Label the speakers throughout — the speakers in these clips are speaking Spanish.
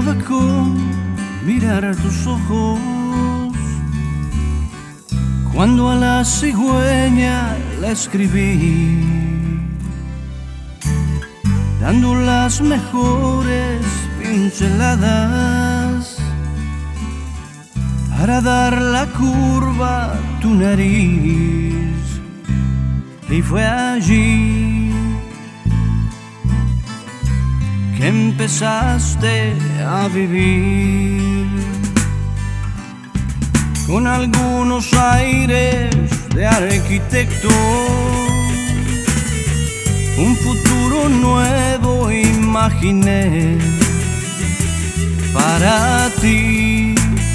Speaker 1: bastaba con mirar tus ojos, cuando a la cigüeña la escribí, dando las mejores pinceladas para dar la curva a tu nariz. Y fue allí que empezaste a vivir, con algunos aires de arquitecto, un futuro nuevo imaginé para ti,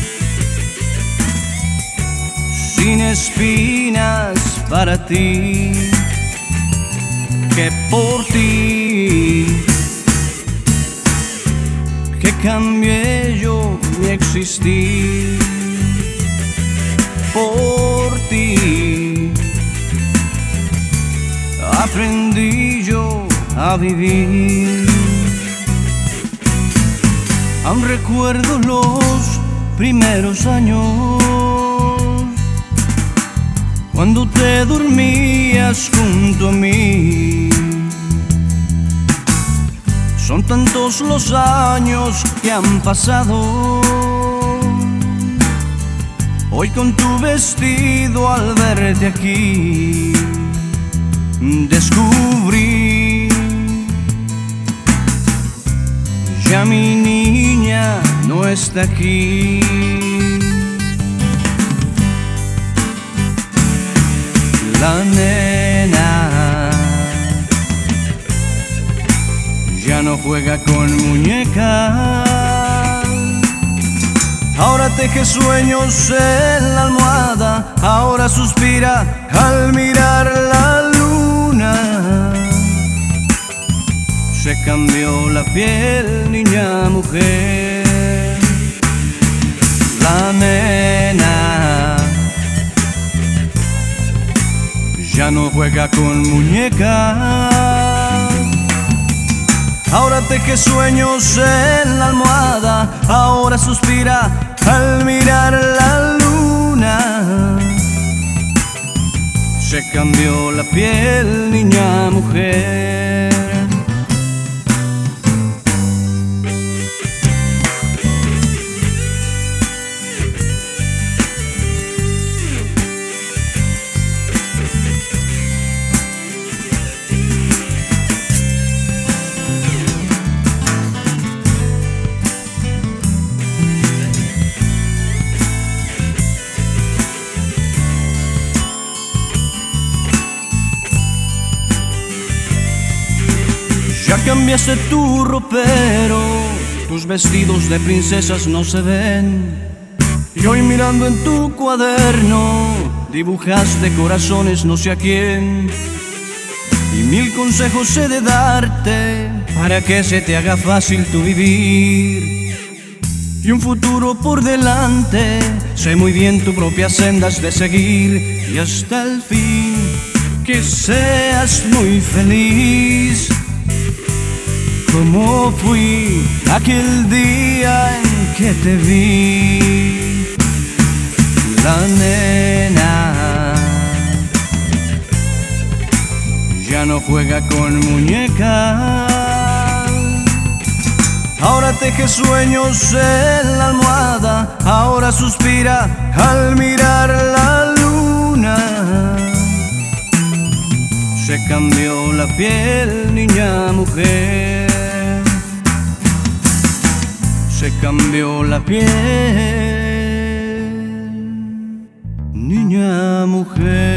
Speaker 1: sin espinas para ti, que por ti, que cambié yo mi existir, por ti aprendí yo a vivir. Aún recuerdo los primeros años, cuando te dormías junto a mí. Son tantos los años que han pasado, hoy con tu vestido al verte aquí descubrí, ya mi niña no está aquí. La nena ya no juega con muñecas, ahora teje sueños en la almohada, ahora suspira al mirar la luna. Se cambió la piel, niña, mujer. La nena ya no juega con muñecas, ahora teje sueños en la almohada, ahora suspira al mirar la luna. Se cambió la piel, niña, mujer. Ya cambiaste tu ropero, tus vestidos de princesas no se ven, y hoy mirando en tu cuaderno dibujaste corazones no sé a quién, y mil consejos he de darte para que se te haga fácil tu vivir, y un futuro por delante. Sé muy bien tus propias sendas de seguir, y hasta el fin que seas muy feliz, como fui aquel día en que te vi. La nena ya no juega con muñecas, ahora teje sueños en la almohada, ahora suspira al mirar la luna. Se cambió la piel, niña, mujer. Se cambió la piel, niña, mujer.